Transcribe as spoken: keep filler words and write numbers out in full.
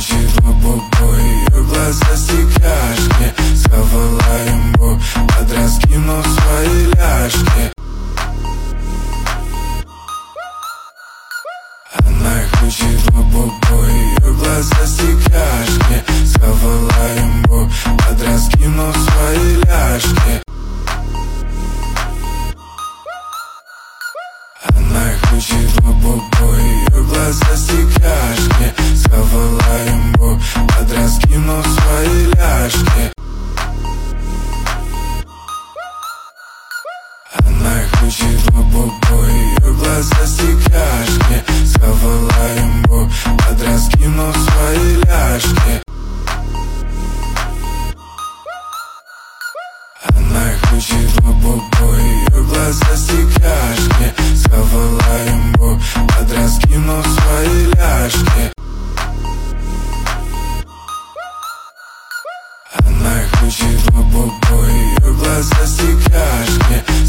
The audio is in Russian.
хочет бо-бо-бо, ее глаза стекляшки. Схавала ему, подраскинув свои ляжки. Она хочет бо-бо-бо, ее глаза стекляшки. Схавала ему, подраскинув свои ляжки. Она хочет бо-бо-бо, ее глаза стекляшки. Схавала ему, подраскинув свои ляжки. Она хочет бо-бо-бо, ее глаза стекляшки. Схавала ему, подраскинув свои ляжки. Она хочет бо-бо-бо, ее глаза стекляшки. Схавала ему, подраскинув свои ляжки. Она хочет бо-бо-бо, ее глаза стекляшки.